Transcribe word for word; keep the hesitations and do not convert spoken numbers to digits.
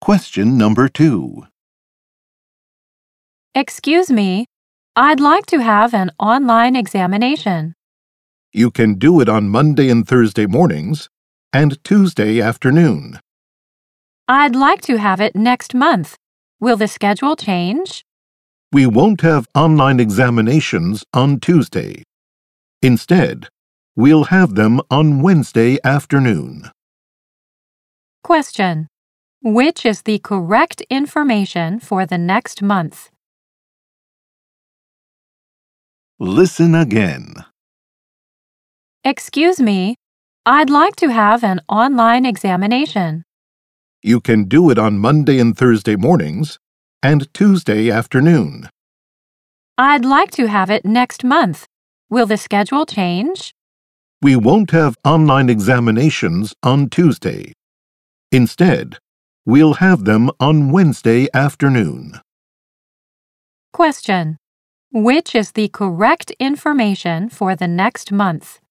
Question number two. Excuse me, I'd like to have an online examination. You can do it on Monday and Thursday mornings and Tuesday afternoon. I'd like to have it next month. Will the schedule change? We won't have online examinations on Tuesday. Instead, we'll have them on Wednesday afternoon. Question. Which is the correct information for the next month? Listen again. Excuse me, I'd like to have an online examination. You can do it on Monday and Thursday mornings and Tuesday afternoon. I'd like to have it next month. Will the schedule change? We won't have online examinations on Tuesday. Instead, we'll have them on Wednesday afternoon. Question. Which is the correct information for the next month?